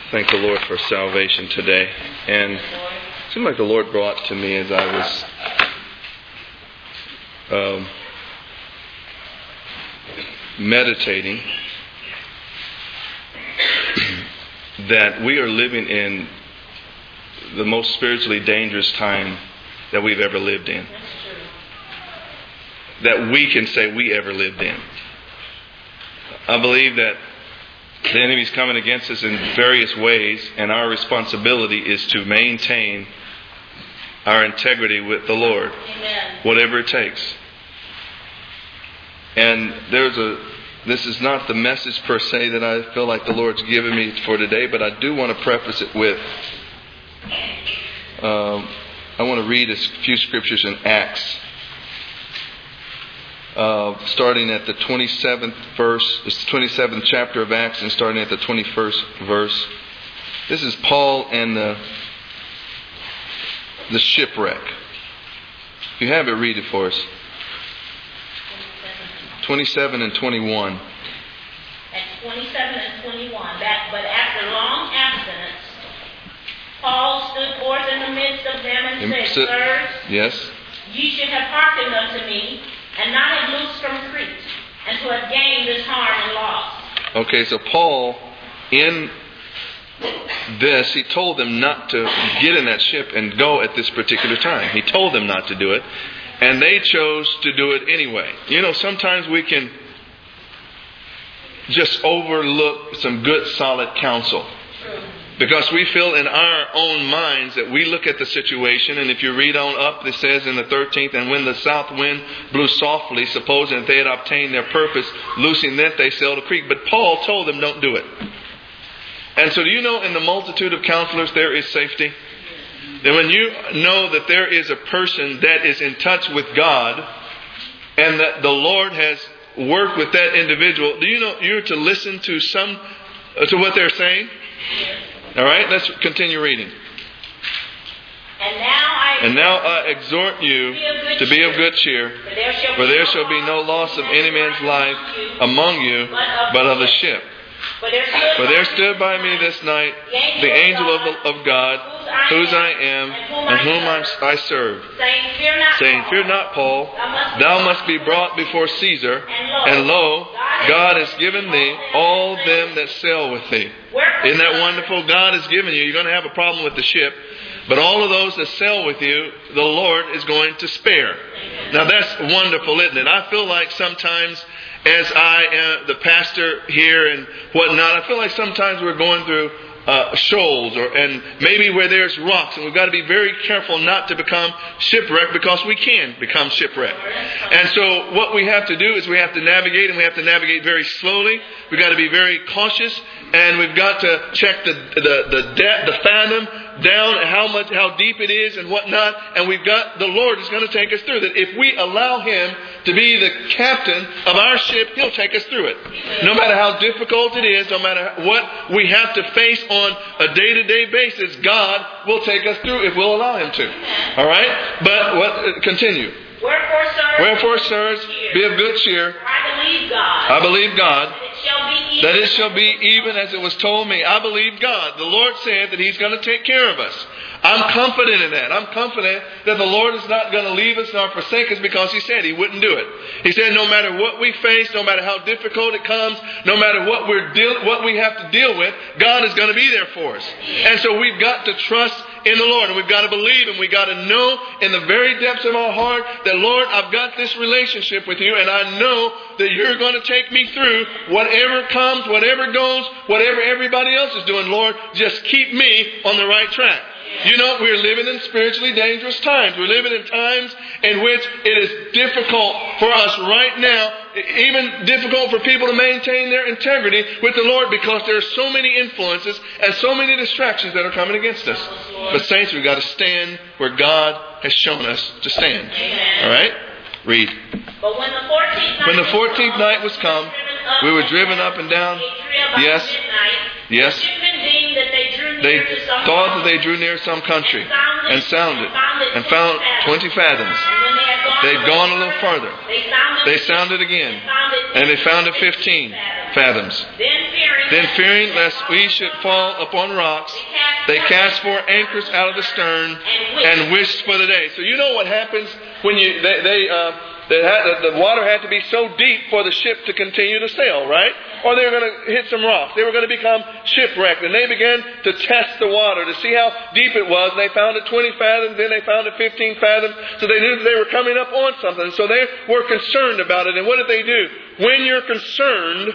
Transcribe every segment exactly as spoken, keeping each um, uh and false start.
Thank the Lord for salvation today. And it seemed like the Lord brought to me as I was um, meditating that we are living in the most spiritually dangerous time that we've ever lived in. That we can say we ever lived in. I believe that the enemy's coming against us in various ways, and our responsibility is to maintain our integrity with the Lord. Amen. Whatever it takes. And there's a this is not the message per se that I feel like the Lord's given me for today, but I do want to preface it with um, I want to read a few scriptures in Acts. Uh, starting at the twenty-seventh verse, it's the twenty-seventh chapter of Acts, and starting at the twenty-first verse. This is Paul and the the shipwreck. If you have it, read it for us. twenty-seven and twenty-one. At twenty-seven and twenty-one. That, but after long abstinence, Paul stood forth in the midst of them and said, Sit, Sirs, yes. ye should have hearkened unto me, and not have loosed from Crete, and to have gained this harm and loss. Okay, so Paul, in this, he told them not to get in that ship and go at this particular time. He told them not to do it, and they chose to do it anyway. You know, sometimes we can just overlook some good, solid counsel. Because we feel in our own minds that we look at the situation, and if you read on up, it says in the thirteenth, and when the south wind blew softly, supposing that they had obtained their purpose, loosing that they sailed to Crete. But Paul told them, don't do it. And so do you know in the multitude of counselors there is safety? And when you know that there is a person that is in touch with God, and that the Lord has worked with that individual, do you know you're to listen to some, to what they're saying? All right, let's continue reading. And now I, and now I exhort you to be of good cheer, for there shall be no loss of any man's life among you, but of the ship. For there stood by me this night the angel of, the, of God, whose I am, and whom I serve, saying, Fear not, Paul, thou must be brought before Caesar, and lo, God has given thee all them that sail with thee. Isn't that wonderful? God has given you. You're going to have a problem with the ship, but all of those that sail with you, the Lord is going to spare. Now that's wonderful, isn't it? I feel like sometimes as I am the pastor here and whatnot, I feel like sometimes we're going through uh, shoals or and maybe where there's rocks, and we've got to be very careful not to become shipwrecked, because we can become shipwrecked. And so what we have to do is we have to navigate, and we have to navigate very slowly. We've got to be very cautious, and we've got to check the the the, de- the fathom down, how much, how deep it is and whatnot. And we've got, the Lord is going to take us through that. If we allow Him to be the captain of our ship, He'll take us through it. No matter how difficult it is, no matter what we have to face on a day-to-day basis, God will take us through if we'll allow Him to. All right? But what? Continue. Wherefore, sirs, Wherefore, sirs, be of good cheer. I believe God. I believe God. That it shall be That it shall be even as it was told me. I believe God. The Lord said that He's going to take care of us. I'm confident in that. I'm confident that the Lord is not going to leave us nor forsake us, because He said He wouldn't do it. He said no matter what we face, no matter how difficult it comes, no matter what we're deal- what we have to deal with, God is going to be there for us. And so we've got to trust in the Lord, and we've got to believe, and we've got to know in the very depths of our heart that, Lord, I've got this relationship with You, and I know that You're going to take me through whatever comes, whatever goes, whatever everybody else is doing. Lord, just keep me on the right track. You know, we're living in spiritually dangerous times. We're living in times in which it is difficult for us right now, even difficult for people to maintain their integrity with the Lord, because there are so many influences and so many distractions that are coming against us. But saints, we've got to stand where God has shown us to stand. All right? Read. But when the fourteenth night, when the fourteenth night was come, we were driven up and down. Yes. Yes. They thought that they drew near some country, and sounded, and found twenty fathoms. They'd gone a little further. They sounded again, and they found it fifteen. fathoms. Then fearing, Then fearing lest we should fall upon rocks, they cast four anchors out of the stern and wished for the day. So you know what happens when you they, they uh, they had, the water had to be so deep for the ship to continue to sail, right? Or they were going to hit some rocks. They were going to become shipwrecked. And they began to test the water to see how deep it was. And they found it twenty fathoms. Then they found it fifteen fathoms. So they knew that they were coming up on something. So they were concerned about it. And what did they do? When you're concerned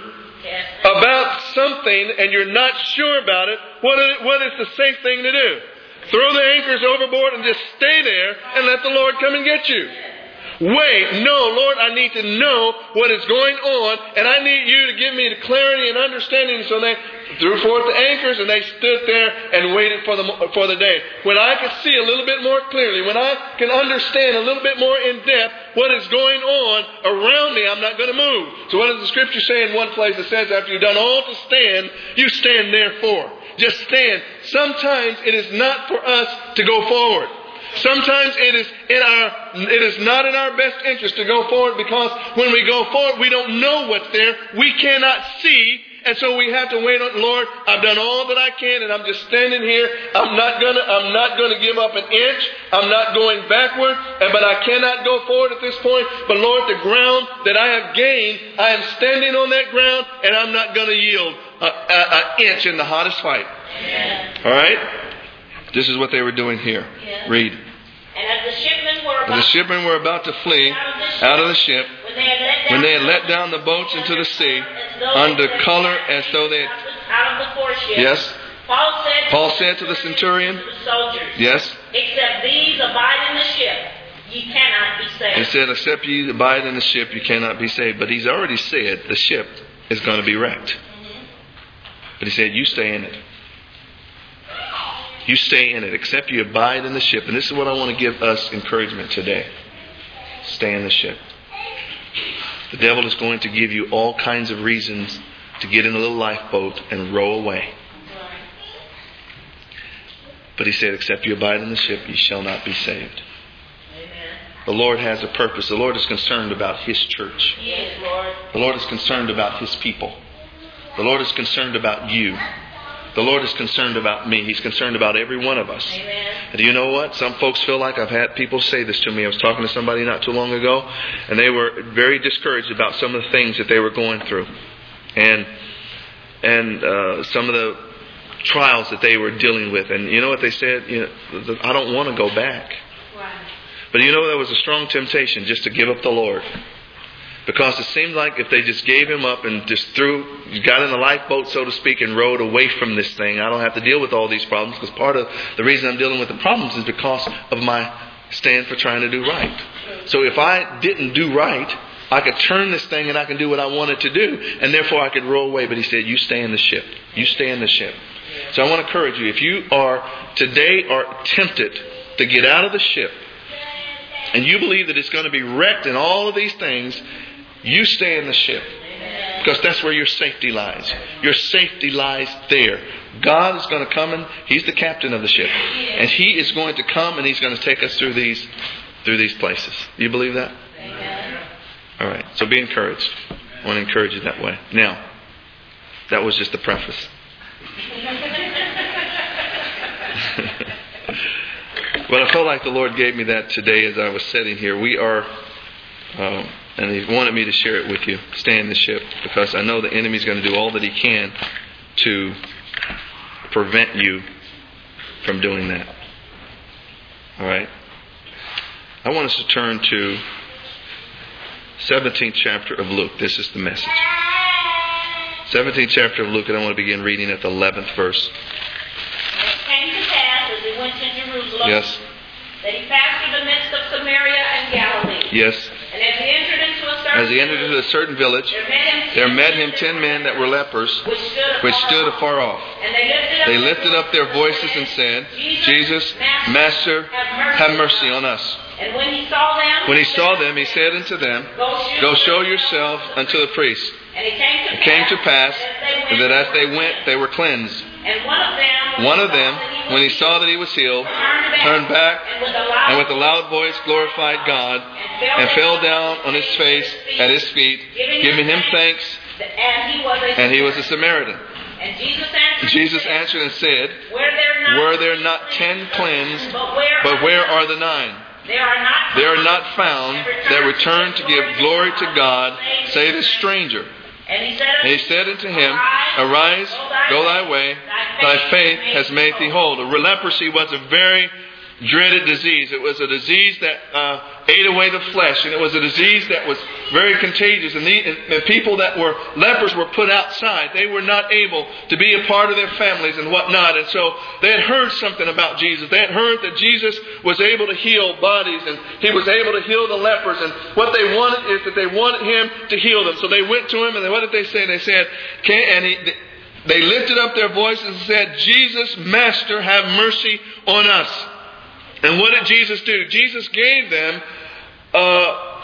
about something and you're not sure about it, what is, what is the safe thing to do? Throw the anchors overboard and just stay there and let the Lord come and get you. Wait, no, Lord, I need to know what is going on, and I need you to give me the clarity and understanding. So they threw forth the anchors, and they stood there and waited for the for the day. When I could see a little bit more clearly, when I can understand a little bit more in depth what is going on around me, I'm not going to move. So what does the Scripture say in one place? It says, after you've done all to stand, you stand therefore. Just stand. Sometimes it is not for us to go forward. Sometimes it is in our, it is not in our best interest to go forward, because when we go forward, we don't know what's there. We cannot see, and so we have to wait on, Lord, I've done all that I can, and I'm just standing here. I'm not gonna, I'm not gonna give up an inch. I'm not going backward, and but I cannot go forward at this point. But Lord, the ground that I have gained, I am standing on that ground, and I'm not gonna yield an inch in the hottest fight. Amen. All right. This is what they were doing here. Yeah. Read. And as the shipmen were about, the shipmen were about to flee out of the ship, when they had let down, when they had let down the boats into the sea, under color as though they had... Out of the foreship, Yes. Paul said, Paul said to the centurion, to the soldiers, yes. except these abide in the ship, ye cannot be saved. He said, except ye abide in the ship, you cannot be saved. But he's already said the ship is going to be wrecked. Mm-hmm. But he said, you stay in it. You stay in it, except you abide in the ship. And this is what I want to give us encouragement today. Stay in the ship. The devil is going to give you all kinds of reasons to get in a little lifeboat and row away. But he said, except you abide in the ship, you shall not be saved. Amen. The Lord has a purpose. The Lord is concerned about His church. Yes, Lord. The Lord is concerned about His people. The Lord is concerned about you. The Lord is concerned about me. He's concerned about every one of us. Amen. And do you know what? Some folks feel like, I've had people say this to me. I was talking to somebody not too long ago, and they were very discouraged about some of the things that they were going through. And and uh, some of the trials that they were dealing with. And you know what they said? You know, I don't want to go back. Right. But you know, there was a strong temptation just to give up the Lord. Because it seemed like if they just gave Him up and just threw, got in the lifeboat, so to speak, and rowed away from this thing, I don't have to deal with all these problems. Because part of the reason I'm dealing with the problems is because of my stand for trying to do right. So if I didn't do right, I could turn this thing and I can do what I wanted to do. And therefore I could row away. But He said, you stay in the ship. You stay in the ship. So I want to encourage you, if you are today are tempted to get out of the ship, and you believe that it's going to be wrecked and all of these things, you stay in the ship. Because that's where your safety lies. Your safety lies there. God is going to come and He's the captain of the ship. And He is going to come and He's going to take us through these through these places. Do you believe that? Amen. All right. So be encouraged. I want to encourage you that way. Now, that was just the preface. Well, I felt like the Lord gave me that today as I was sitting here. We are... Um, And He wanted me to share it with you. Stay in the ship. Because I know the enemy's going to do all that he can to prevent you from doing that. Alright? I want us to turn to seventeenth chapter of Luke. This is the message. seventeenth chapter of Luke, and I want to begin reading at the eleventh verse. And it came to pass, as He went to Jerusalem, Yes. that He passed through the midst of Samaria and Galilee. Yes. And as He entered into a certain As he entered into a certain village, there met him, there met him ten men that were lepers, which stood, which afar stood off. afar off. And they lifted up, They lifted up their voices and said, Jesus, Master, have mercy on us. And when He saw them, When He saw them, He said unto them, Go show yourself unto the priest. And it came to It came to pass pass that as they went, they were cleansed. And one of them, One of them, when he saw that he was healed, turned back, and with a loud voice glorified God, and fell down on his face at His feet, giving Him thanks, And he was a And he was a Samaritan. And Jesus answered, Jesus answered and said, Were there not, Were there not ten cleansed, but where, but where are the nine? They are not They are not found that return to give glory to God, save the stranger. And he said, And he said unto him, Arise, go thy way, thy faith has made thee whole. The leprosy was a very dreaded disease. It was a disease that uh, ate away the flesh, and it was a disease that was very contagious. And, the, and people that were lepers were put outside. They were not able to be a part of their families and whatnot. And so they had heard something about Jesus. They had heard that Jesus was able to heal bodies, and he was able to heal the lepers. And what they wanted is that they wanted him to heal them. So they went to him, and what did they say? They said, "Can and he." They lifted up their voices and said, Jesus, Master, have mercy on us. And what did Jesus do? Jesus gave them uh,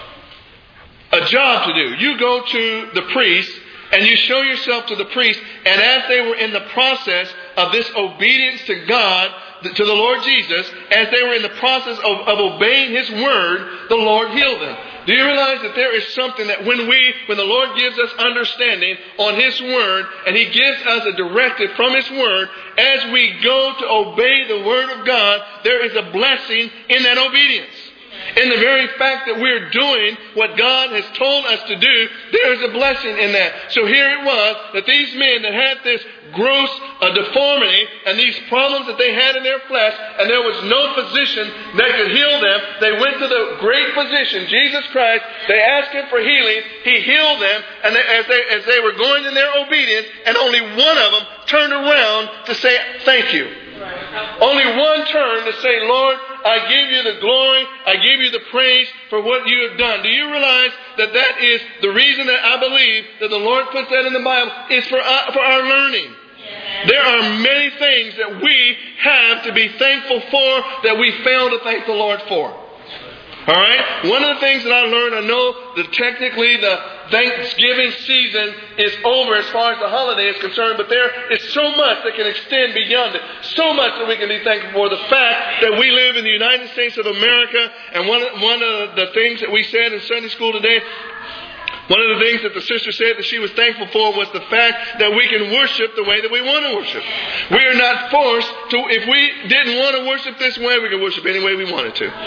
a job to do. You go to the priest and you show yourself to the priest. And as they were in the process of this obedience to God, to the Lord Jesus, as they were in the process of, of obeying His word, the Lord healed them. Do you realize that there is something that when we, when the Lord gives us understanding on His word, and He gives us a directive from His word, as we go to obey the word of God, there is a blessing in that obedience. In the very fact that we're doing what God has told us to do, there is a blessing in that. So here it was that these men that had this gross uh, deformity and these problems that they had in their flesh, and there was no physician that could heal them, they went to the great physician, Jesus Christ. They asked Him for healing. He healed them, and they, as, they, as they were going in their obedience, and only one of them turned around to say thank you. Only one turned to say, Lord, I give you the glory, I give you the praise for what you have done. Do you realize that that is the reason that I believe that the Lord puts that in the Bible is for our, for our learning. There are many things that we have to be thankful for that we fail to thank the Lord for. All right? One of the things that I learned, I know that technically the Thanksgiving season is over as far as the holiday is concerned, but there is so much that can extend beyond it. So much that we can be thankful for. The fact that we live in the United States of America, and one, one of the things that we said in Sunday school today, one of the things that the sister said that she was thankful for was the fact that we can worship the way that we want to worship. We are not forced to, if we didn't want to worship this way, we can worship any way we wanted to.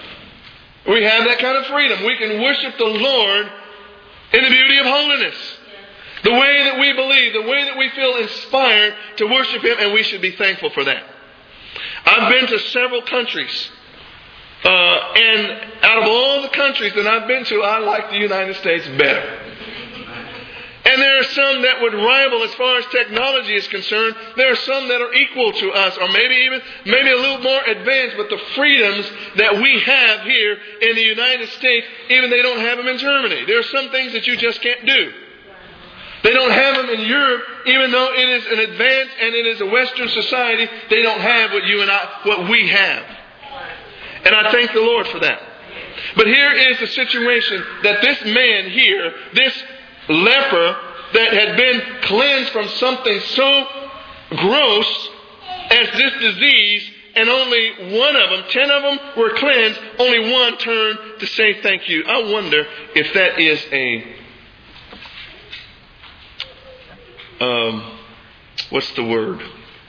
We have that kind of freedom. We can worship the Lord in the beauty of holiness. The way that we believe, the way that we feel inspired to worship Him, and we should be thankful for that. I've been to several countries. Uh, and out of all the countries that I've been to, I like the United States better. And there are some that would rival as far as technology is concerned. There are some that are equal to us, or maybe even maybe a little more advanced. But the freedoms that we have here in the United States, even they don't have them in Germany. There are some things that you just can't do. They don't have them in Europe, even though it is an advanced and it is a Western society. They don't have what you and I, what we have. And I thank the Lord for that. But here is the situation that this man here, this leper that had been cleansed from something so gross as this disease, and only one of them, ten of them were cleansed, only one turned to say thank you. I wonder if that is a, um, what's the word?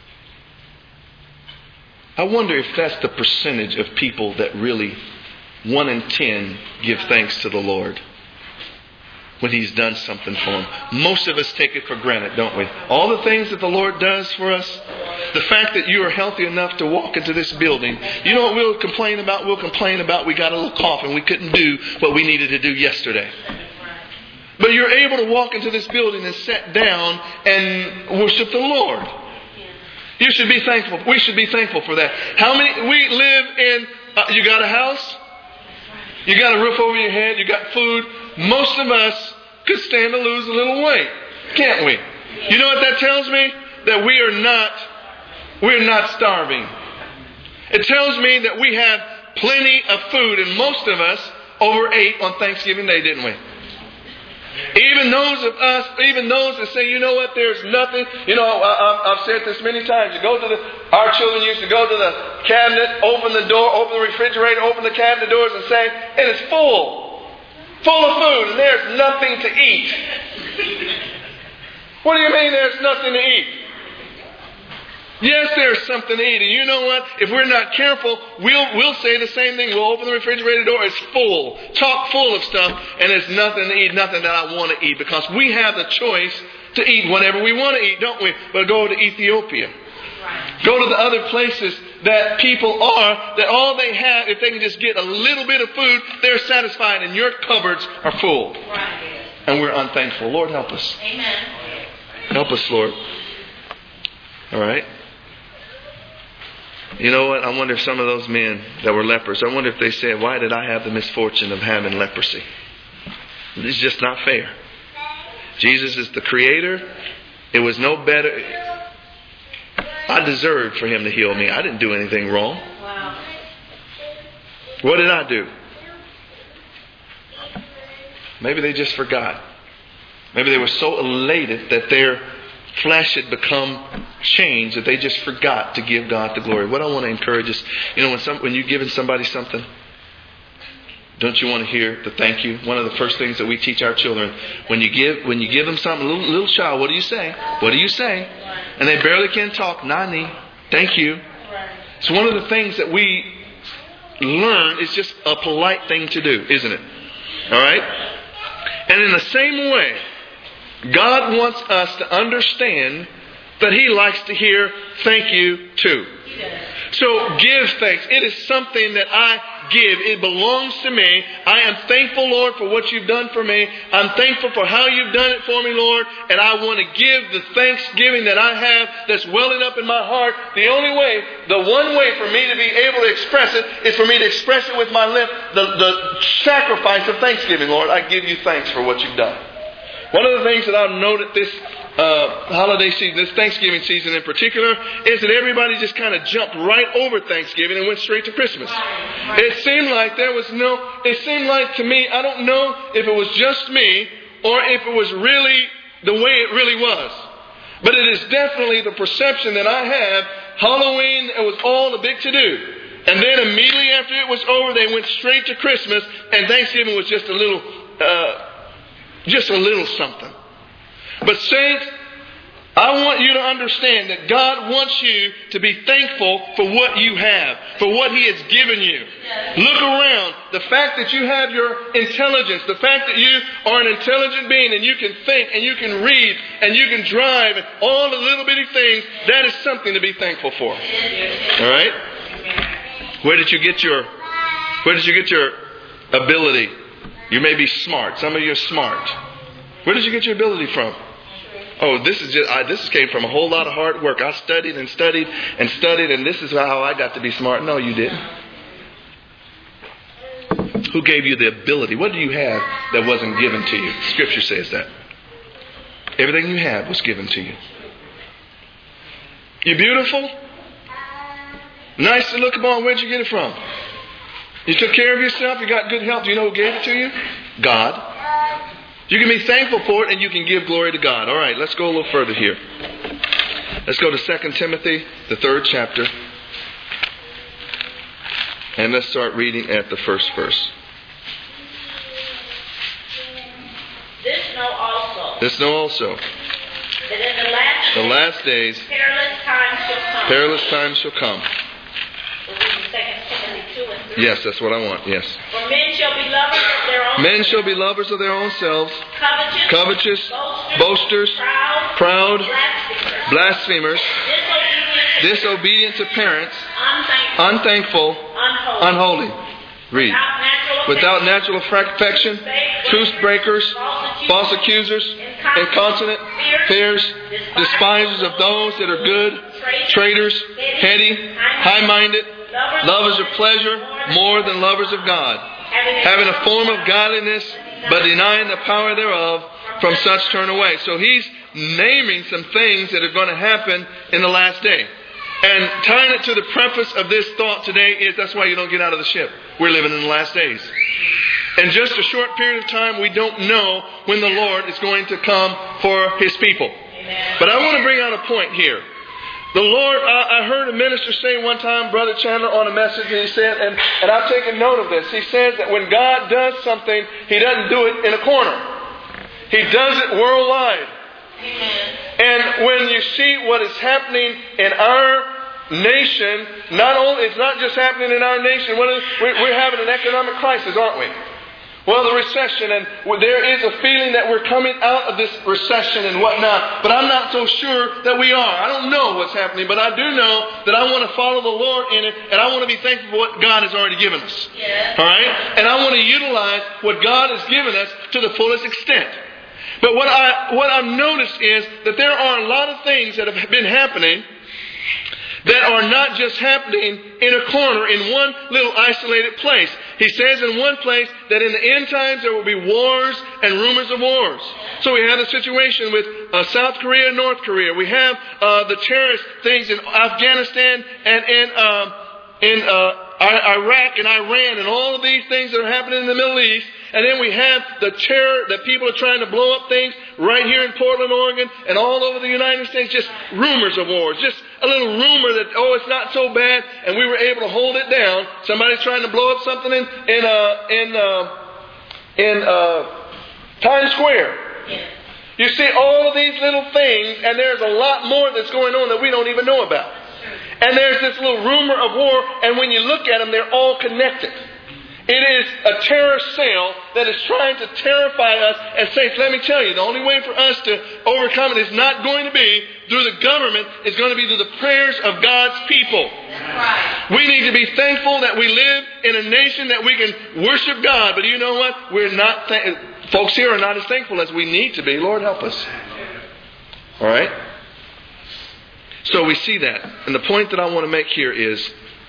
I wonder if that's the percentage of people that really, one in ten, give thanks to the Lord when He's done something for them. Most of us take it for granted, don't we? All the things that the Lord does for us, the fact that you are healthy enough to walk into this building. You know what we'll complain about? We'll complain about we got a little cough and we couldn't do what we needed to do yesterday. But you're able to walk into this building and sit down and worship the Lord. You should be thankful. We should be thankful for that. How many, we live in, uh, you got a house? You got a roof over your head? You got food? Most of us could stand to lose a little weight, can't we? You know what that tells me? That we are not, we're not starving. It tells me that we have plenty of food, and most of us overate on Thanksgiving Day, didn't we? Even those of us, even those that say, you know what, there's nothing. You know, I, I've said this many times. You go to the, our children used to go to the cabinet, open the door, open the refrigerator, open the cabinet doors and say, and it's full. full of food, and there's nothing to eat. What do you mean there's nothing to eat? Yes, there's something to eat. And you know what? If we're not careful, we'll we'll say the same thing. We'll open the refrigerator door. It's full. Chock full of stuff. And there's nothing to eat. Nothing that I want to eat. Because we have the choice to eat whatever we want to eat, don't we? But go to Ethiopia. Go to the other places that people are, that all they have, if they can just get a little bit of food, they're satisfied. And your cupboards are full. And we're unthankful. Lord, help us. Amen. Help us, Lord. All right. You know what? I wonder if some of those men that were lepers, I wonder if they said, why did I have the misfortune of having leprosy? It's just not fair. Jesus is the Creator. It was no better. I deserved for Him to heal me. I didn't do anything wrong. Wow. What did I do? Maybe they just forgot. Maybe they were so elated that their flesh had become changed that they just forgot to give God the glory. What I want to encourage is, you know, when some when you're giving somebody something, don't you want to hear the thank you? One of the first things that we teach our children, when you give when you give them something, little, little child, what do you say? What do you say? And they barely can talk. Nani, thank you. So one of the things that we learn is just a polite thing to do, isn't it? All right? And in the same way, God wants us to understand that He likes to hear thank you too. So give thanks. It is something that I give. It belongs to me. I am thankful, Lord, for what you've done for me. I'm thankful for how you've done it for me, Lord. And I want to give the thanksgiving that I have that's welling up in my heart. The only way, the one way for me to be able to express it is for me to express it with my lips. The, the sacrifice of thanksgiving, Lord. I give you thanks for what you've done. One of the things that I've noted this uh, holiday season, this Thanksgiving season in particular, is that everybody just kind of jumped right over Thanksgiving and went straight to Christmas. It seemed like there was no, it seemed like to me, I don't know if it was just me or if it was really the way it really was. But it is definitely the perception that I have. Halloween, it was all a big to-do. And then immediately after it was over, they went straight to Christmas, and Thanksgiving was just a little... Uh, Just a little something. But saints, I want you to understand that God wants you to be thankful for what you have, for what He has given you. Look around. The fact that you have your intelligence, the fact that you are an intelligent being and you can think and you can read and you can drive and all the little bitty things, that is something to be thankful for. All right? Where did you get your, where did you get your ability? You may be smart. Some of you are smart. Where did you get your ability from? Oh, this is just I, this came from a whole lot of hard work. I studied and studied and studied, and this is how I got to be smart. No, you didn't. Who gave you the ability? What do you have that wasn't given to you? Scripture says that. Everything you have was given to you. You're beautiful. Nice to look upon. Where'd you get it from? You took care of yourself. You got good health. Do you know who gave it to you? God. You can be thankful for it and you can give glory to God. All right, let's go a little further here. Let's go to Second Timothy, the third chapter. And let's start reading at the first verse. This know also. This know also. That in the last, the last days, perilous times shall come. Perilous times shall come. Yes, that's what I want. Yes. For men shall be lovers of their own Men shall be lovers of their own selves, covetous, covetous boasters, boasters proud, proud blasphemers, blasphemers, disobedient, disobedient to parents, unthankful, unthankful, unholy, unholy. Read. without natural Without natural affection, truth breakers, false accusers, incontinent, fierce, despisers of those that are good, traitors, heady, high-minded, lovers of pleasure more than lovers of God, having a form of godliness, but denying the power thereof, from such turn away. So he's naming some things that are going to happen in the last day. And tying it to the preface of this thought today is that's why you don't get out of the ship. We're living in the last days. In just a short period of time, we don't know when the Lord is going to come for His people. But I want to bring out a point here. The Lord, I, I heard a minister say one time, Brother Chandler, on a message, and he said, and, and I've taken note of this. He says that when God does something, He doesn't do it in a corner. He does it worldwide. Amen. And when you see what is happening in our nation, not only it's not just happening in our nation. We're, we're having an economic crisis, aren't we? Well, the recession, and there is a feeling that we're coming out of this recession and whatnot, but I'm not so sure that we are. I don't know what's happening, but I do know that I want to follow the Lord in it, and I want to be thankful for what God has already given us. Yeah. All right? And I want to utilize what God has given us to the fullest extent. But what, I, what I've noticed is that there are a lot of things that have been happening that are not just happening in a corner, in one little isolated place. He says in one place that in the end times there will be wars and rumors of wars. So we have the situation with uh, South Korea and North Korea. We have uh, the terrorist things in Afghanistan and in, um, in uh, Iraq and Iran and all of these things that are happening in the Middle East. And then we have the terror that people are trying to blow up things right here in Portland, Oregon, and all over the United States. Just rumors of wars. Just a little rumor that, oh, it's not so bad, and we were able to hold it down. Somebody's trying to blow up something in in uh, in uh, in uh, Times Square. You see all of these little things, and there's a lot more that's going on that we don't even know about. And there's this little rumor of war, and when you look at them, they're all connected. It is a terror cell that is trying to terrify us. And saints, let me tell you, the only way for us to overcome it is not going to be through the government. It's going to be through the prayers of God's people. That's right. We need to be thankful that we live in a nation that we can worship God. But you know what? We're not. Th- folks here are not as thankful as we need to be. Lord, help us. All right? So we see that. And the point that I want to make here is,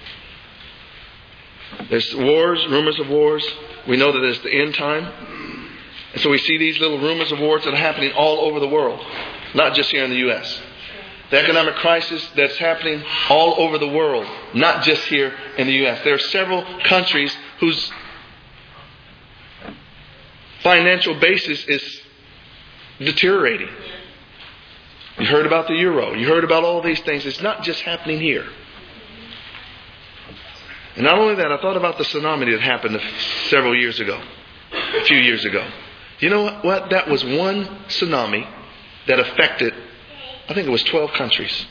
there's wars, rumors of wars. We know that it's the end time. And so we see these little rumors of wars that are happening all over the world. Not just here in the U S. The economic crisis that's happening all over the world. Not just here in the U S. There are several countries whose financial basis is deteriorating. You heard about the euro. You heard about all these things. It's not just happening here. And not only that, I thought about the tsunami that happened several years ago, a few years ago. You know what? what? That was one tsunami that affected, I think it was twelve countries.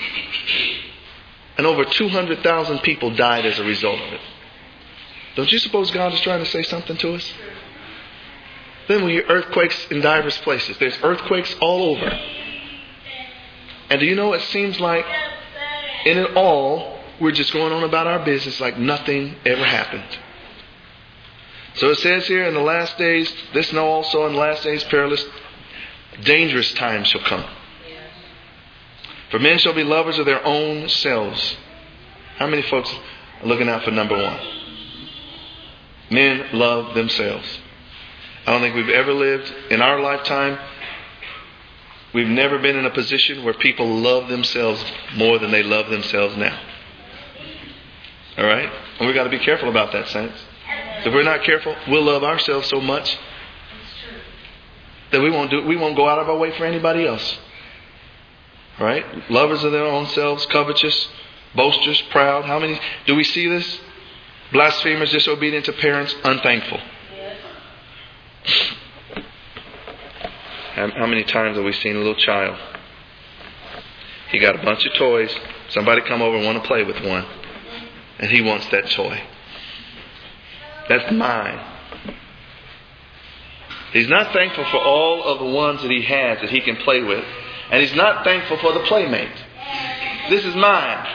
And over two hundred thousand people died as a result of it. Don't you suppose God is trying to say something to us? Then we hear earthquakes in diverse places. There's earthquakes all over. And do you know, it seems like in it all, we're just going on about our business like nothing ever happened. So it says here in the last days, this know also in the last days perilous, dangerous times shall come. For men shall be lovers of their own selves. How many folks are looking out for number one? Men love themselves. I don't think we've ever lived in our lifetime. We've never been in a position where people love themselves more than they love themselves now. All right? And we've got to be careful about that, saints. If we're not careful, we'll love ourselves so much that we won't do we won't go out of our way for anybody else. All right? Lovers of their own selves, covetous, boasters, proud. How many do we see this? Blasphemers, disobedient to parents, unthankful. How many times have we seen a little child? He got a bunch of toys. Somebody come over and want to play with one. And he wants that toy. That's mine. He's not thankful for all of the ones that he has that he can play with. And he's not thankful for the playmate. This is mine.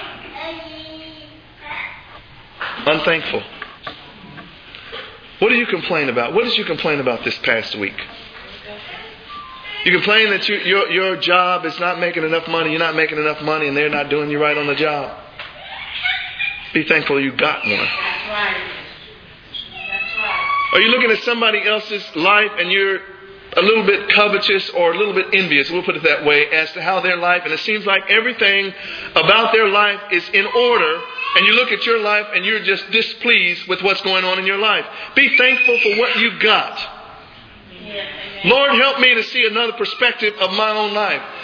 Unthankful. What do you complain about? What did you complain about this past week? You complain that you, your, your job is not making enough money. You're not making enough money and they're not doing you right on the job. Be thankful you got one. That's right. That's right. Are you looking at somebody else's life and you're a little bit covetous or a little bit envious, we'll put it that way, as to how their life, and it seems like everything about their life is in order, and you look at your life and you're just displeased with what's going on in your life. Be thankful for what you've got. Lord, help me to see another perspective of my own life.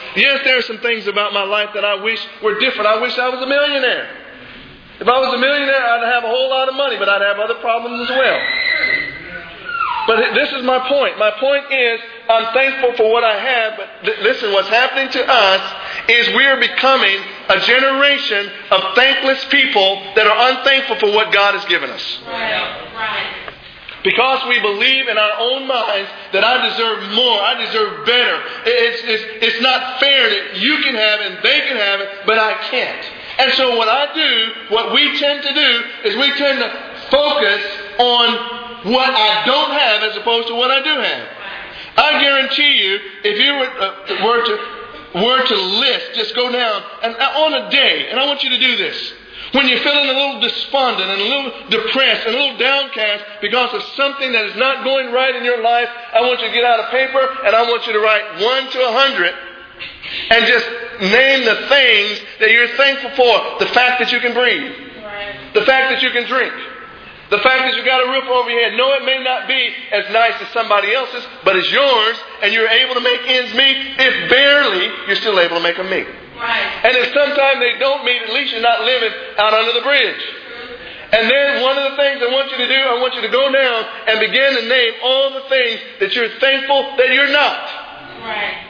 Yes, there are some things about my life that I wish were different. I wish I was a millionaire. If I was a millionaire, I'd have a whole lot of money, but I'd have other problems as well. But this is my point. My point is, I'm thankful for what I have, but th- listen, what's happening to us is we are becoming a generation of thankless people that are unthankful for what God has given us. Right, right. Because we believe in our own minds that I deserve more, I deserve better. It's, it's, it's not fair that you can have it and they can have it, but I can't. And so what I do, what we tend to do, is we tend to focus on what I don't have as opposed to what I do have. I guarantee you, if you were, uh, were to were to list, just go down and on a day, and I want you to do this. When you're feeling a little despondent and a little depressed and a little downcast because of something that is not going right in your life, I want you to get out a paper and I want you to write one to a hundred and just name the things that you're thankful for. The fact that you can breathe. The fact that you can drink. The fact that you got a roof over your head. No, it may not be as nice as somebody else's, but it's yours and you're able to make ends meet. If barely, you're still able to make them meet. Right. And if sometimes they don't meet, at least you're not living out under the bridge. And then one of the things I want you to do, I want you to go down and begin to name all the things that you're thankful that you're not. Right.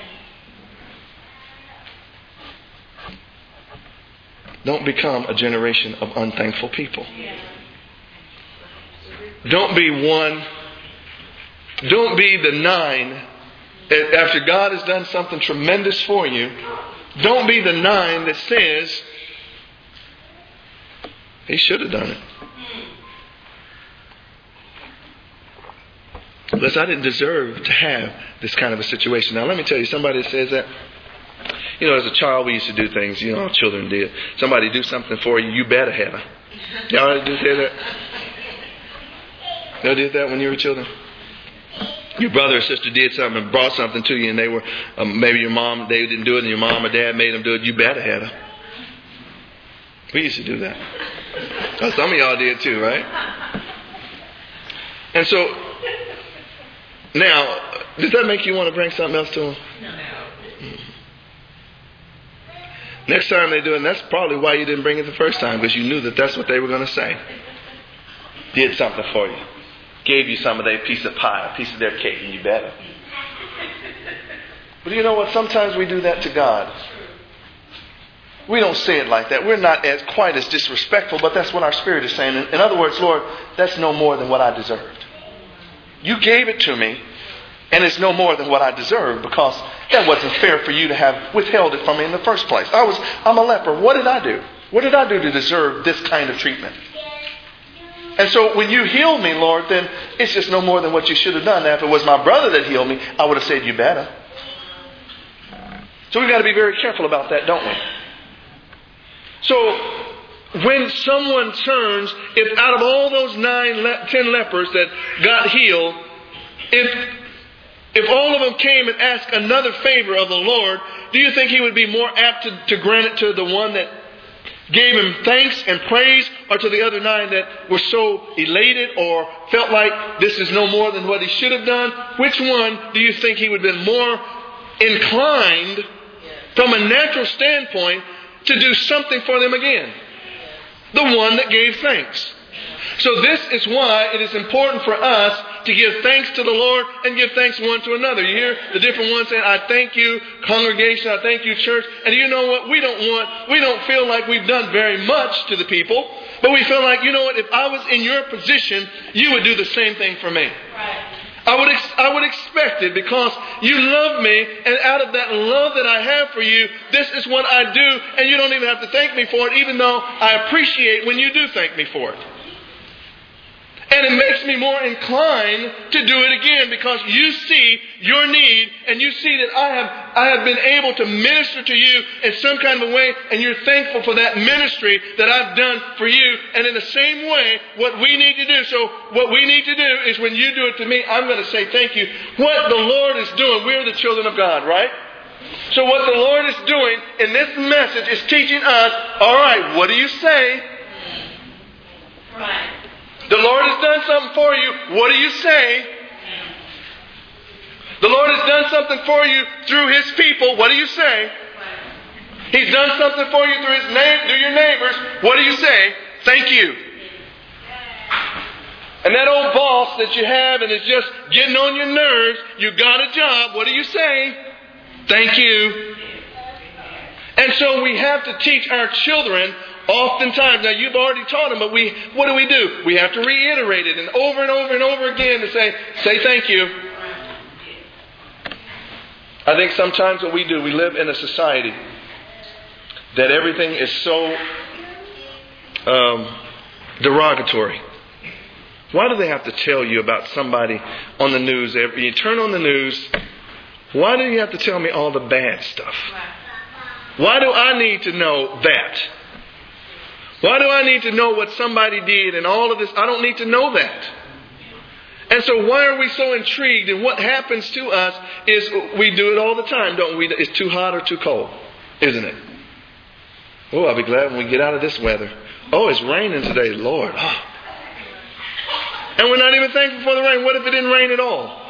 Don't become a generation of unthankful people. Yeah. Don't be one. Don't be the nine. After God has done something tremendous for you, don't be the nine that says, he should have done it. Because I didn't deserve to have this kind of a situation. Now let me tell you, somebody that says that, you know, as a child we used to do things, you know, children did. Somebody do something for you, you better have it. Y'all ever did that? Y'all did that when you were children? Your brother or sister did something and brought something to you and they were, um, maybe your mom, they didn't do it and your mom or dad made them do it, you better have it. We used to do that. Oh, some of y'all did too, right? And so, now, does that make you want to bring something else to them? No. Mm. Next time they do it, and that's probably why you didn't bring it the first time, because you knew that that's what they were going to say. Did something for you. Gave you some of their piece of pie, a piece of their cake, and you better. But you know what? Sometimes we do that to God. We don't say it like that. We're not as quite as disrespectful, but that's what our spirit is saying. In other words, Lord, that's no more than what I deserved. You gave it to me, and it's no more than what I deserved, because that wasn't fair for you to have withheld it from me in the first place. I was, I'm a leper. What did I do? What did I do to deserve this kind of treatment? And so when you healed me, Lord, then it's just no more than what you should have done. Now, if it was my brother that healed me, I would have said, you better. So we've got to be very careful about that, don't we? So when someone turns, if out of all those nine, ten lepers that got healed, if if all of them came and asked another favor of the Lord, do you think he would be more apt to, to grant it to the one that gave him thanks and praise, or to the other nine that were so elated or felt like this is no more than what he should have done? Which one do you think he would have been more inclined from a natural standpoint to do something for them again? The one that gave thanks. So this is why it is important for us to give thanks to the Lord and give thanks one to another. You hear the different ones saying, I thank you, congregation, I thank you, church. And you know what? We don't want, we don't feel like we've done very much to the people, but we feel like, you know what? If I was in your position, you would do the same thing for me. Right. I would ex- I would expect it, because you love me, and out of that love that I have for you, this is what I do, and you don't even have to thank me for it, even though I appreciate when you do thank me for it. And it makes me more inclined to do it again, because you see your need, and you see that I have I have been able to minister to you in some kind of a way, and you're thankful for that ministry that I've done for you. And in the same way, what we need to do, so what we need to do is when you do it to me, I'm going to say thank you. What the Lord is doing, we're the children of God, right? So what the Lord is doing in this message is teaching us, all right, what do you say? Right. The Lord has done something for you. What do you say? The Lord has done something for you through His people. What do you say? He's done something for you through His name, through your neighbors. What do you say? Thank you. And that old boss that you have and is just getting on your nerves, you got a job. What do you say? Thank you. And so we have to teach our children oftentimes. Now you've already taught them, but we, what do we do? We have to reiterate it and over and over and over again to say, say thank you. I think sometimes what we do, we live in a society that everything is so um, derogatory. Why do they have to tell you about somebody on the news? Every, you turn on the news, why do you have to tell me all the bad stuff? Why do I need to know that? Why do I need to know what somebody did and all of this? I don't need to know that. And so why are we so intrigued? And what happens to us is we do it all the time, don't we? It's too hot or too cold, isn't it? Oh, I'll be glad when we get out of this weather. Oh, it's raining today, Lord. Oh. And we're not even thankful for the rain. What if it didn't rain at all?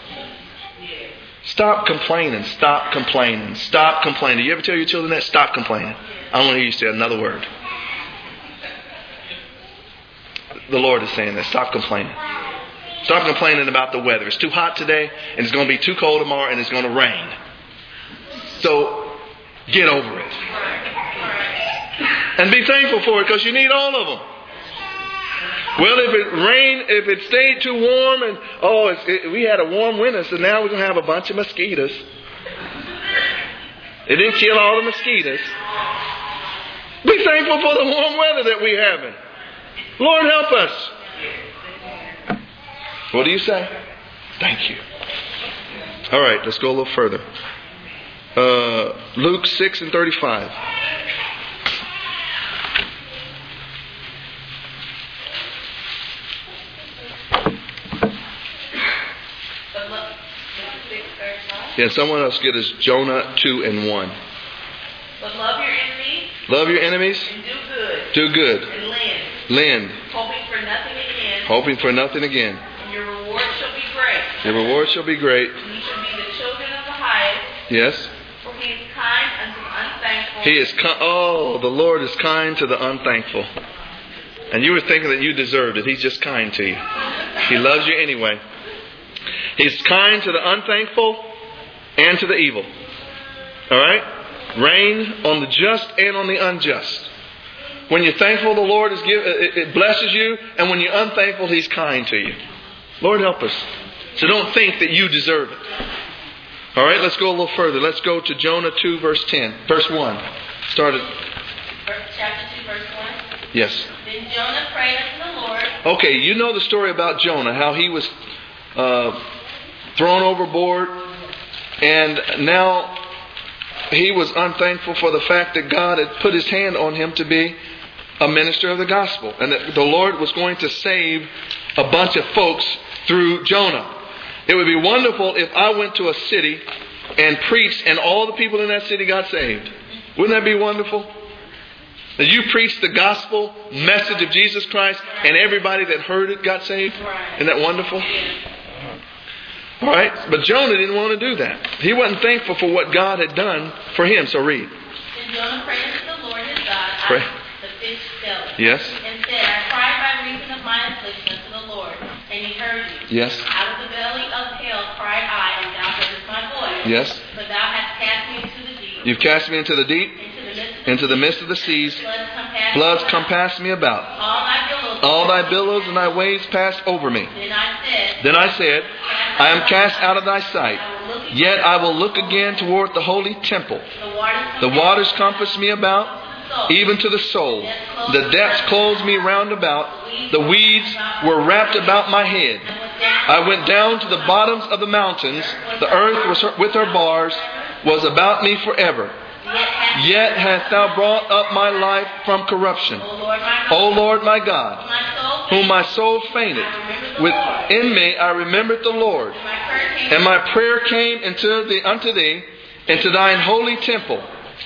Stop complaining. Stop complaining. Stop complaining. Do you ever tell your children that? Stop complaining. I don't want to hear you say another word. The Lord is saying that. Stop complaining. Stop complaining about the weather. It's too hot today, and it's going to be too cold tomorrow, and it's going to rain. So, get over it. And be thankful for it, because you need all of them. Well, if it rained, if it stayed too warm, and oh, it's, it, we had a warm winter, so now we're going to have a bunch of mosquitoes. It didn't kill all the mosquitoes. Be thankful for the warm weather that we're having. Lord, help us. What do you say? Thank you. All right, let's go a little further. Uh, Luke six and thirty-five. Yeah, someone else get us Jonah two and one. But love your enemies. Love your enemies. And do good. Do good. And lend. Lend. Hoping for nothing again. Hoping for nothing again. And your reward shall be great. Your reward shall be great. And you shall be the children of the highest. Yes. For He is kind unto the unthankful. He is ki- oh, the Lord is kind to the unthankful. And you were thinking that you deserved it. He's just kind to you. He loves you anyway. He's kind to the unthankful and to the evil. All right? Rain on the just and on the unjust. When you're thankful, the Lord is give, it blesses you. And when you're unthankful, He's kind to you. Lord, help us. So don't think that you deserve it. All right, let's go a little further. Let's go to Jonah two, verse ten. Verse one. Start at... Chapter two, verse one. Yes. Then Jonah prayed unto the Lord. Okay, you know the story about Jonah. How he was uh, thrown overboard. And now he was unthankful for the fact that God had put His hand on him to be a minister of the gospel. And that the Lord was going to save a bunch of folks through Jonah. It would be wonderful if I went to a city and preached and all the people in that city got saved. Wouldn't that be wonderful? That you preached the gospel message of Jesus Christ and everybody that heard it got saved? Isn't that wonderful? All right, but Jonah didn't want to do that. He wasn't thankful for what God had done for him. So read. Then Jonah prayed unto the Lord his God Pray. out of the fish belly. Yes. And said, I cried by reason of my affliction unto the Lord, and He heard you. Yes. Out of the belly of hell cried I, and thou heardest my voice. Yes. But thou hast cast me into the deep. You've cast me into the deep, Into the midst of the into the midst of the seas. floods compassed Floods me about. compassed me about. All thy billows. All thy billows and thy waves passed over me. Then I said, Then I said, I am cast out of thy sight. Yet I will look again toward the holy temple. The waters, The waters compass me about, even to the soul. The depths closed me round about. The weeds were wrapped about my head. I went down to the bottoms of the mountains. The earth was her, with her bars was about me forever. Yet hast thou brought up my life from corruption. O Lord my God, whom my soul fainted. Within me I remembered the Lord. And my prayer came into thee, unto thee, into thine holy temple.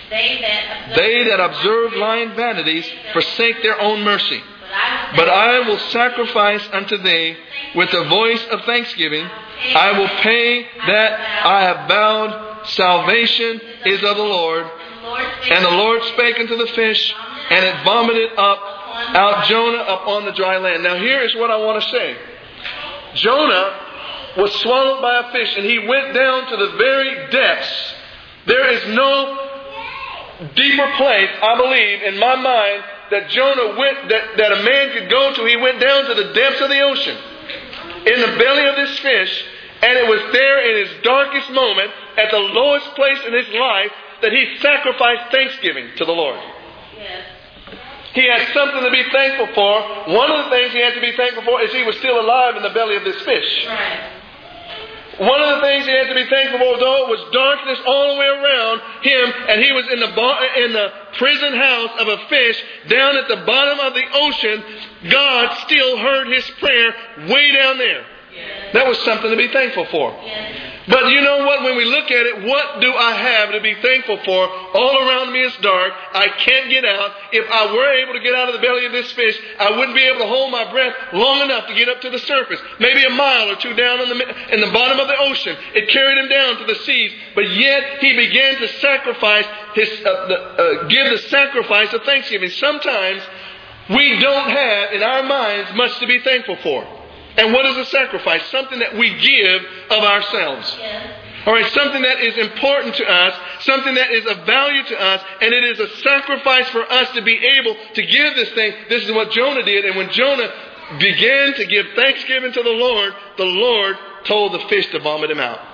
They that observe lying vanities forsake their own mercy. But I will sacrifice unto thee with a voice of thanksgiving. I will pay that I have vowed. Salvation is of the Lord. And the Lord spake unto the fish, and it vomited up out Jonah upon the dry land. Now here is what I want to say. Jonah was swallowed by a fish, and he went down to the very depths. There is no deeper place, I believe, in my mind, that Jonah went, that, that a man could go to. He went down to the depths of the ocean, in the belly of this fish, and it was there in his darkest moment, at the lowest place in his life, that he sacrificed thanksgiving to the Lord. Yes. He had something to be thankful for. One of the things he had to be thankful for is he was still alive in the belly of this fish. Right. One of the things he had to be thankful for, though it was darkness all the way around him, and he was in the bar, in the prison house of a fish down at the bottom of the ocean, God still heard his prayer way down there. Yes. That was something to be thankful for. Yes. But you know what? When we look at it, what do I have to be thankful for? All around me is dark. I can't get out. If I were able to get out of the belly of this fish, I wouldn't be able to hold my breath long enough to get up to the surface. Maybe a mile or two down in the, in the bottom of the ocean. It carried him down to the seas. But yet he began to sacrifice his, uh, the, uh, give the sacrifice of thanksgiving. Sometimes we don't have in our minds much to be thankful for. And what is a sacrifice? Something that we give of ourselves. Yes. All right, something that is important to us, something that is of value to us, and it is a sacrifice for us to be able to give this thing. This is what Jonah did. And when Jonah began to give thanksgiving to the Lord, the Lord told the fish to vomit him out.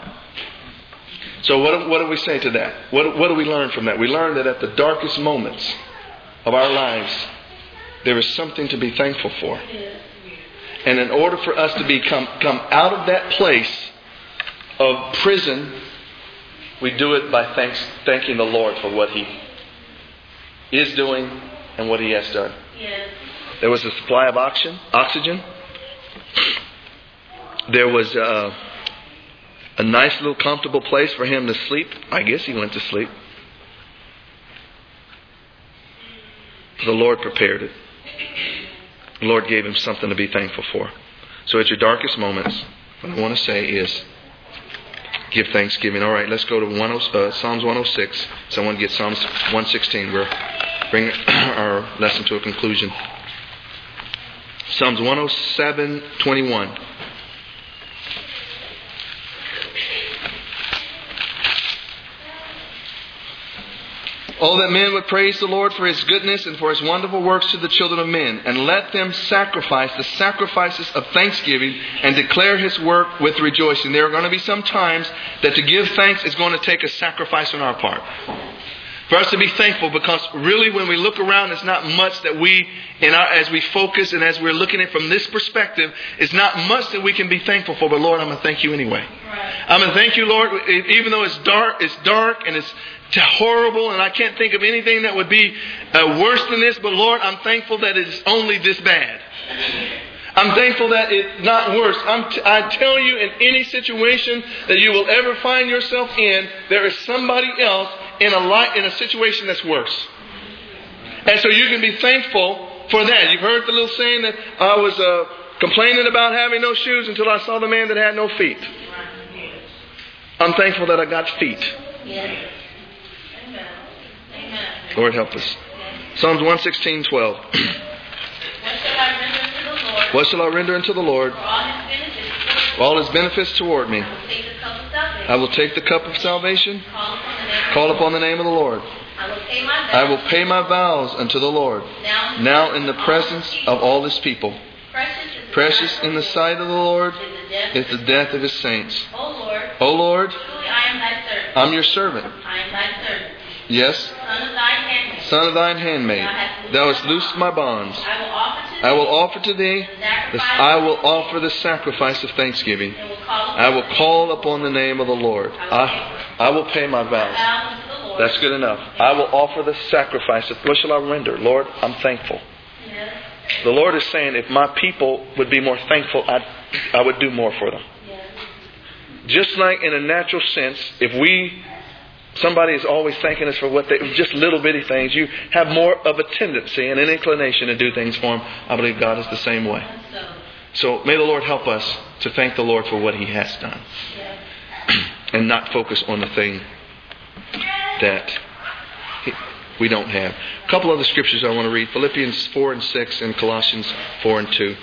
So what, what do we say to that? What, what do we learn from that? We learn that at the darkest moments of our lives, there is something to be thankful for. And in order for us to become come out of that place of prison, we do it by thanks, thanking the Lord for what He is doing and what He has done. Yes. There was a supply of oxygen. oxygen. There was a, a nice little comfortable place for him to sleep. I guess he went to sleep. The Lord prepared it. The Lord gave him something to be thankful for. So at your darkest moments, what I want to say is give thanksgiving. All right, let's go to one oh, uh, Psalms one oh six. Someone get Psalms one sixteen. We're bringing our lesson to a conclusion. Psalms one oh seven, twenty-one. Oh, that men would praise the Lord for His goodness and for His wonderful works to the children of men. And let them sacrifice the sacrifices of thanksgiving and declare His work with rejoicing. There are going to be some times that to give thanks is going to take a sacrifice on our part. For us to be thankful, because really when we look around, it's not much that we, in our, as we focus and as we're looking at it from this perspective, it's not much that we can be thankful for. But Lord, I'm going to thank You anyway. Right. I'm going to thank You, Lord, even though it's dark, it's dark and it's horrible, and I can't think of anything that would be uh, worse than this. But Lord, I'm thankful that it's only this bad. I'm thankful that it's not worse. I'm t- I tell you, in any situation that you will ever find yourself in, there is somebody else in a light, in a situation that's worse. And so you can be thankful for that. You've heard the little saying that I was uh, complaining about having no shoes until I saw the man that had no feet. I'm thankful that I got feet. Yes. Lord, help us. Psalms one sixteen, twelve. What shall I render unto the Lord? For all His benefits toward me. I will take the cup of salvation. Call upon the name of the Lord. I will pay my vows unto the Lord. Now in the presence of all His people. Precious in the sight of the Lord is the death of His saints. O Lord, I'm Your servant. Yes, Son of Thine handmaid, Thou hast loosed my bonds. I will offer to Thee, this, I will offer the sacrifice of thanksgiving. I will call upon the name of the Lord. I, I will pay my vows. That's good enough. I will offer the sacrifice. Of, what shall I render? Lord, I'm thankful. The Lord is saying, if my people would be more thankful, I, I would do more for them. Just like in a natural sense, if we... Somebody is always thanking us for what they, just little bitty things. You have more of a tendency and an inclination to do things for them. I believe God is the same way. So may the Lord help us to thank the Lord for what He has done. And not focus on the thing that we don't have. A couple other scriptures I want to read. Philippians four and six and Colossians four and two.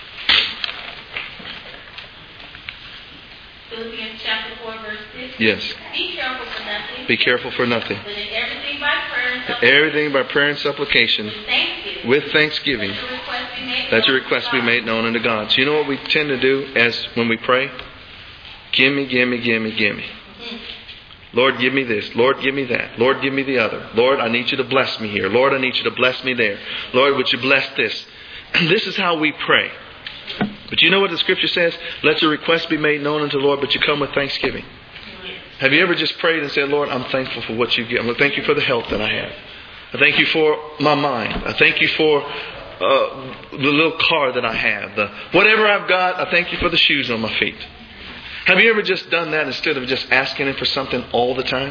Philippians chapter four, verse six. Yes. Be careful for nothing. Be careful for nothing. But in everything by prayer and supplication. Everything by prayer and supplication. With thanksgiving. With thanksgiving. Let your request be made Let your known request to be God. made known unto God. So you know what we tend to do as when we pray? Gimme, gimme, gimme, gimme. Lord, give me this. Lord, give me that. Lord, give me the other. Lord, I need you to bless me here. Lord, I need you to bless me there. Lord, would you bless this? This is how we pray. But you know what the scripture says? Let your request be made known unto the Lord, but you come with thanksgiving. Have you ever just prayed and said, Lord, I'm thankful for what you give. I thank you for the health that I have. I thank you for my mind. I thank you for uh, the little car that I have. The whatever I've got, I thank you for the shoes on my feet. Have you ever just done that instead of just asking Him for something all the time?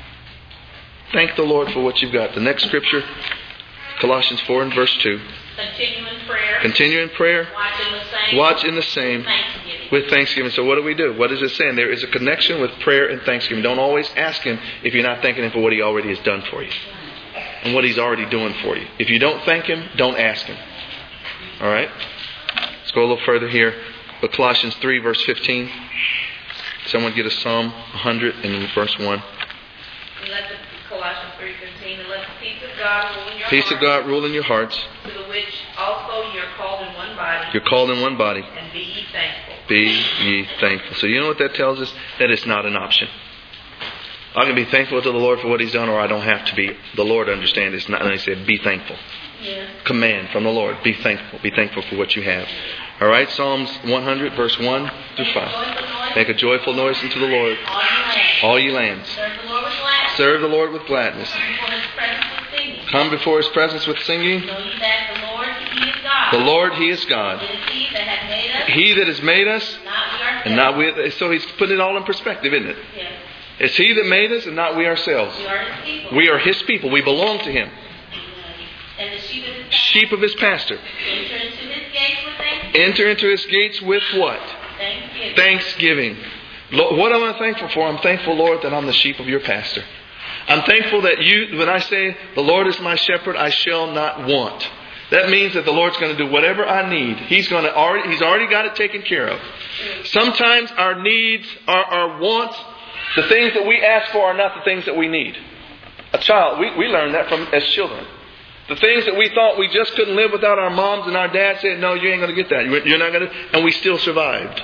Thank the Lord for what you've got. The next scripture, Colossians four and verse two. Continue in prayer. Continue in prayer. Watch in the same. Watch in the same. Thanksgiving. With thanksgiving. So what do we do? What is it saying? There is a connection with prayer and thanksgiving. Don't always ask Him if you're not thanking Him for what He already has done for you. And what He's already doing for you. If you don't thank Him, don't ask Him. Alright? Let's go a little further here. But Colossians three verse fifteen. Someone get a Psalm one hundred in verse one. And let the Colossians three fifteen, and let the peace of God rule in your Peace hearts, of God rule in your hearts. to the which also you're called in one body. You're called in one body. And be ye thankful. Be ye thankful. So you know what that tells us? That it's not an option. I can be thankful to the Lord for what He's done, or I don't have to be. The Lord understands it's not. And He said, be thankful. Yeah. Command from the Lord. Be thankful. Be thankful for what you have. All right, Psalms one hundred, verse one through five. Make a joyful noise unto the Lord, all ye lands. Serve the Lord with gladness. Serve the Lord with gladness. Come before His presence with singing. Come before His presence with singing. Know ye that the Lord, He is God. The Lord, He is God. It is He that hath made us, He that has made us, not we ourselves. and not we. So He's putting it all in perspective, isn't it? Yes. It's He that made us, and not we ourselves. We are His people. We are His people. We belong to Him. And the sheep of His pasture. Sheep of His pasture. Enter into His gates with thanksgiving. Enter into His gates with what? Thanksgiving. Thanksgiving. Lo- What am I thankful for? I'm thankful, Lord, that I'm the sheep of your pasture. I'm thankful that you, when I say, the Lord is my shepherd, I shall not want. That means that the Lord's going to do whatever I need. He's going to already, He's already got it taken care of. Sometimes our needs, our, our wants, the things that we ask for are not the things that we need. A child, we, we learned that from as children. The things that we thought we just couldn't live without, our moms and our dads said, no, you ain't going to get that. You're not going to, and we still survived.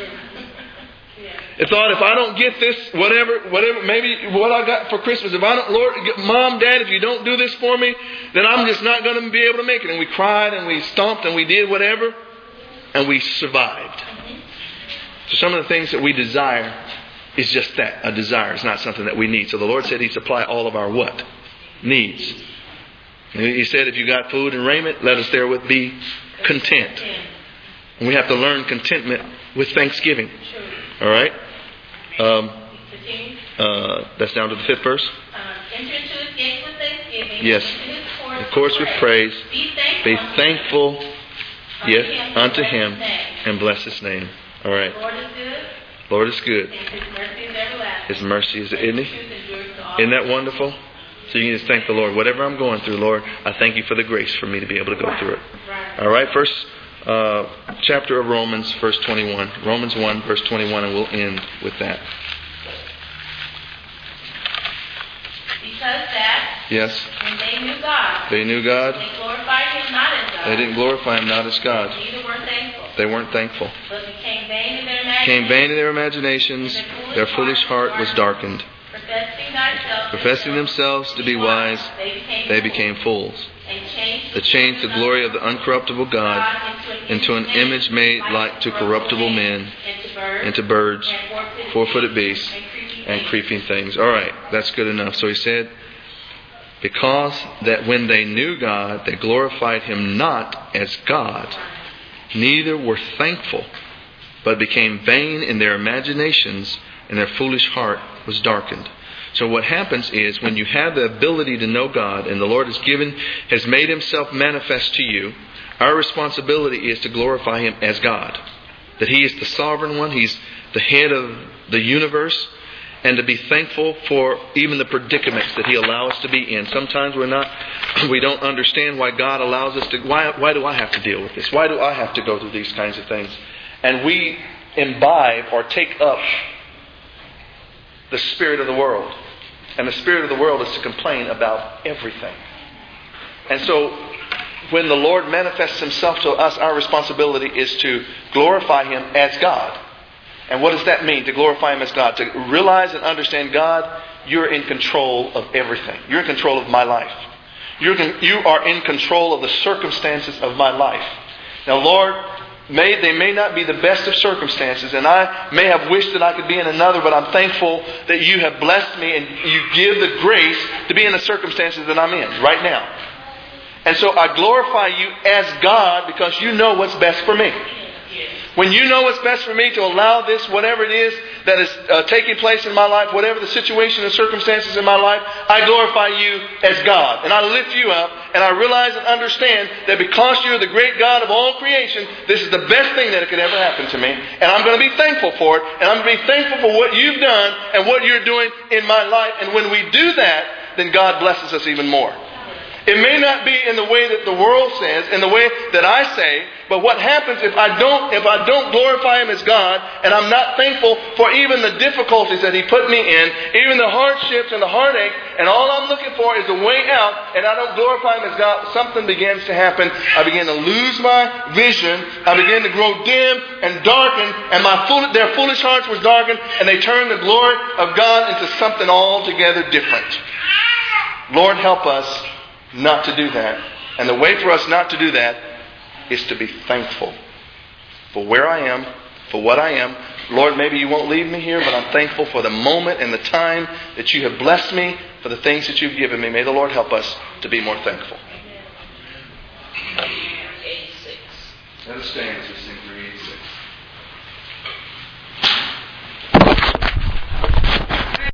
It thought, if I don't get this, whatever, whatever, maybe what I got for Christmas, if I don't, Lord, Mom, Dad, if you don't do this for me, then I'm just not going to be able to make it. And we cried and we stomped and we did whatever, and we survived. So some of the things that we desire is just that, a desire. It's not something that we need. So the Lord said He'd supply all of our what? Needs. And He said, if you got food and raiment, let us therewith be content. And we have to learn contentment with thanksgiving. All right? Um, uh, that's down to the fifth verse. Enter into His gates with thanksgiving. Yes. Of course, with praise. Be thankful, yes, unto Him, and bless His name. All right. Lord is good. Lord is good. And His mercy is everlasting. His mercy is, isn't He? Truth endures to all Isn't that wonderful? So you can just thank the Lord. Whatever I'm going through, Lord, I thank you for the grace for me to be able to go through it. All right, first uh, chapter of Romans, verse twenty-one. Romans one, verse twenty-one, and we'll end with that. Because that Yes, when they knew God, they knew God. they glorified Him not as God. They didn't glorify Him not as God. Neither were thankful. They weren't thankful. But became vain in their imagination. Became vain in their imaginations. Their foolish heart was darkened. Professing thyself, Professing themselves to be wise, they became, they became fools. and changed They changed the glory of the uncorruptible God into an image made like to corruptible men, into birds, four-footed beasts, and creeping things. All right, that's good enough. So he said, because that when they knew God, they glorified Him not as God, neither were thankful, but became vain in their imaginations, and their foolish heart was darkened. So what happens is, when you have the ability to know God, and the Lord has given, has made Himself manifest to you, Our responsibility is to glorify Him as God. That He is the sovereign one. He's the head of the universe. And to be thankful for even the predicaments that He allows us to be in. Sometimes we're not, we don't understand why God allows us to, why, why do I have to deal with this? Why do I have to go through these kinds of things? And we imbibe or take up the spirit of the world. And the spirit of the world is to complain about everything. And so when the Lord manifests Himself to us, our responsibility is to glorify Him as God. And what does that mean, to glorify Him as God? To realize and understand, God, you're in control of everything. You're in control of my life. You're, you are in control of the circumstances of my life. Now, Lord, may they may not be the best of circumstances, and I may have wished that I could be in another, but I'm thankful that you have blessed me and you give the grace to be in the circumstances that I'm in right now. And so I glorify you as God because you know what's best for me. When you know what's best for me to allow this, whatever it is that is uh, taking place in my life, whatever the situation and circumstances in my life, I glorify you as God. And I lift you up, and I realize and understand that because you're the great God of all creation, this is the best thing that could ever happen to me. And I'm going to be thankful for it, and I'm going to be thankful for what you've done and what you're doing in my life. And when we do that, then God blesses us even more. It may not be in the way that the world says, in the way that I say, but what happens if I don't if I don't glorify Him as God, and I'm not thankful for even the difficulties that He put me in, even the hardships and the heartache, and all I'm looking for is a way out, and I don't glorify Him as God, something begins to happen. I begin to lose my vision. I begin to grow dim and darken, and my fool, their foolish hearts was darkened, and they turned the glory of God into something altogether different. Lord, help us not to do that. And the way for us not to do that is to be thankful for where I am, for what I am. Lord, maybe you won't leave me here, but I'm thankful for the moment and the time that you have blessed me, for the things that you've given me. May the Lord help us to be more thankful. Let us stand as we sing.